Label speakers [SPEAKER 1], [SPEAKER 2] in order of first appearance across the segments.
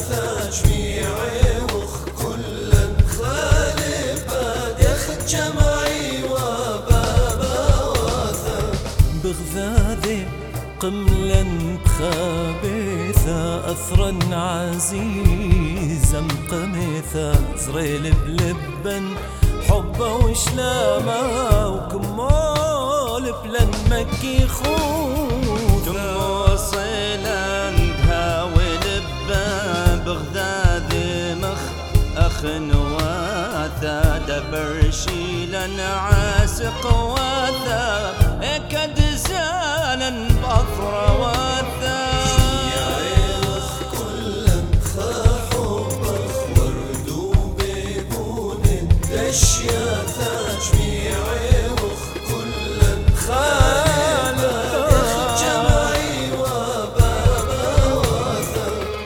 [SPEAKER 1] جميعي وخ كلا خالب ياخد جمعي وبابا واثا
[SPEAKER 2] بغدادي قملا بخابثة أثرا عزيزا مقمثة زريل بلبا حبه وشلامة وكمول بلن مكي خوثة
[SPEAKER 3] وصلا بها ولبا بغداد مخ أخ نواثا دبرشيلا عاسق واثا اكد زالا بأثر واثا
[SPEAKER 1] الشياثة جميعي وخ كلا خالة ياخد جمعي وبابا واثا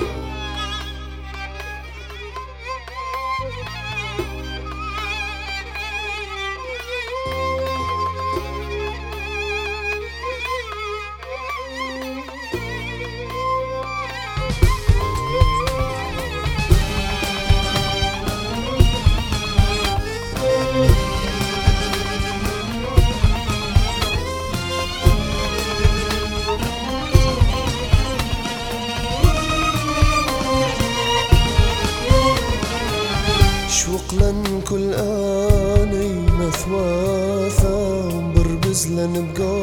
[SPEAKER 1] شوقلن كل آني مثواثا بربز لنبقى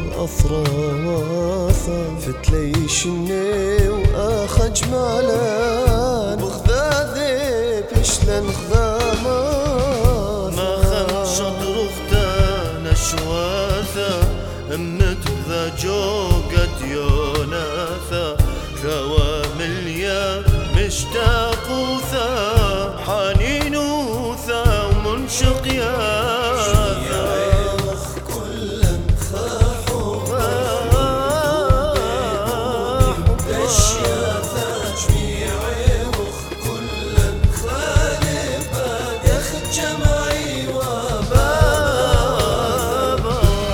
[SPEAKER 1] أثراثا فتليش الني وآخ جمالان بغدادي بيشلن خذاما
[SPEAKER 3] ما خم شطر اختان شواثا امت ذا جوقت يوناثا ثوامليا مشتاق وثا حنين وثا ومنشق ياثا
[SPEAKER 1] كلا خاحوبا الشياثة جميعي وخ كلا خالبا ياخد جمعي وبابا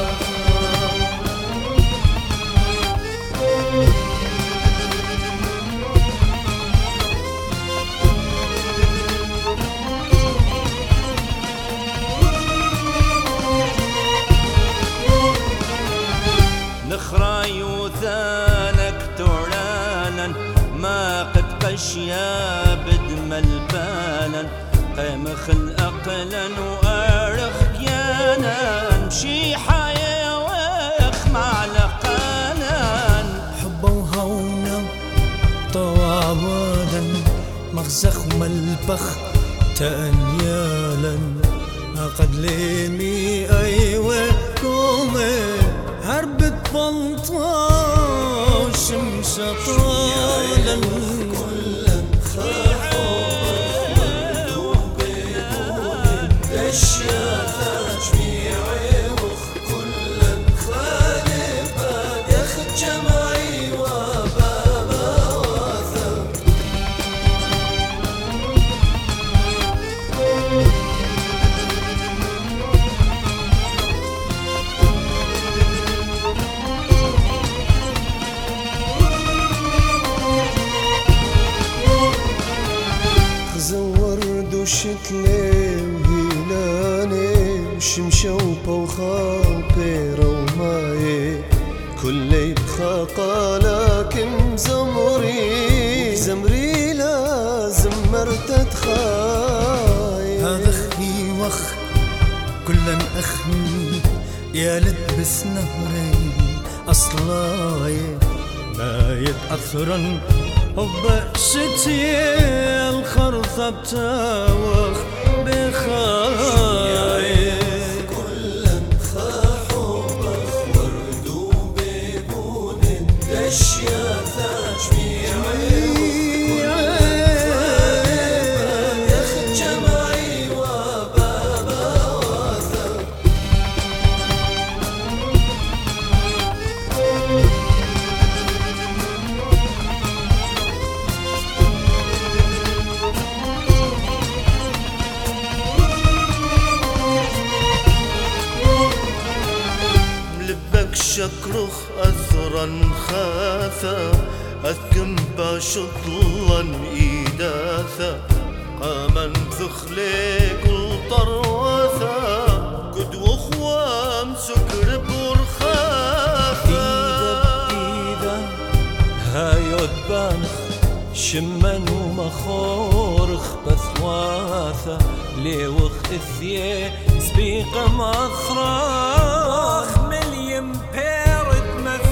[SPEAKER 3] نخراي وثانك تورانا ما قد قشيا بدمل بالا قيمخ الأقلا وأرخ كيانا مشي حيا ويخ مع لقانا
[SPEAKER 2] حبه وهونا طوابادا مغزخ ملبخ تأنيالا قد ليمي أيوة كومي هربت بلطا وشمسة طالا
[SPEAKER 1] كلا الشياثة جميعي وخ كلا خالبا ياخد جمعي وبابا واثا ورد وشتلي وهيلاني وشمشة وبوخابيرة وماي كلي بخاقة لكن زمري لازم مرتد خاي
[SPEAKER 2] هذا أخي وخ كلا أخني يا لتبس نهري أصلاي ما يتأثرن حب شتي الخرطة بتاوخ بخاي
[SPEAKER 1] كلا خاحوبا ورد وبيبون الشياثة جميعي ياخد جمعي وبابا واثا
[SPEAKER 3] شكرخ أثرا خاثا
[SPEAKER 1] أذكم بشطلا إيداثا قامن ثخلي كل طروثا قد وخوام سكر برخاثا
[SPEAKER 3] إيدا هايود بانخ شمن ومخورخ بثواثا ليوخ إثيه سبيق مخراخ مليم بيرد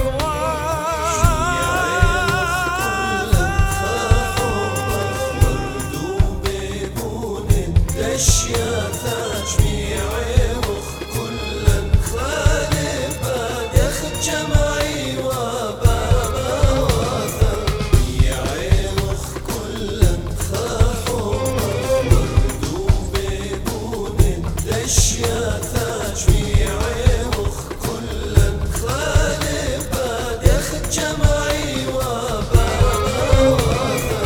[SPEAKER 1] دشياثا جميعي وخ كلا خالبا يخد جمعي وبابا واثا يعي وخ كلا خاحوبا وردو بيبون دشياثا جميعي وخ كلا خالبا يخد جمعي وبابا واثا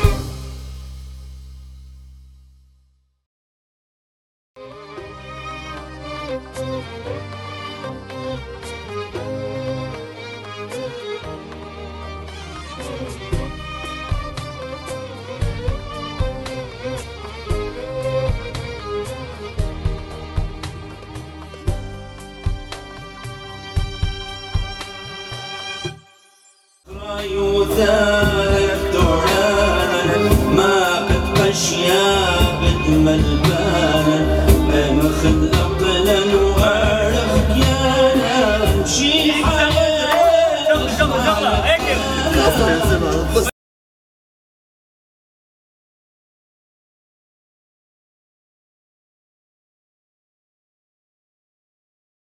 [SPEAKER 3] يوثانك تعانا ما قد قشيا بدم البانا مخد أقلا وأعرف كيانا شي حياة